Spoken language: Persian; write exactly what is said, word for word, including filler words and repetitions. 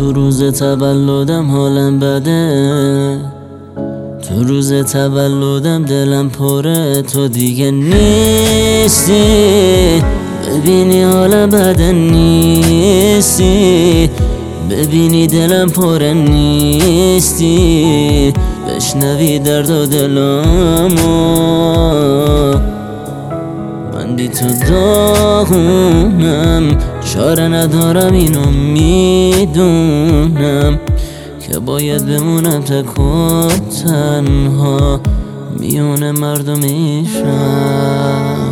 تو روز تولدم حالم بده، تو روز تولدم دلم پره، تو دیگه نیستی، ببینی حالم بده نیستی، ببینی دلم پره نیستی، بشنوی درد و دلمو. من بی تو داغونم، چاره ندارم اینو میدونم که باید بمونم تک و تنها میون مردم شهر.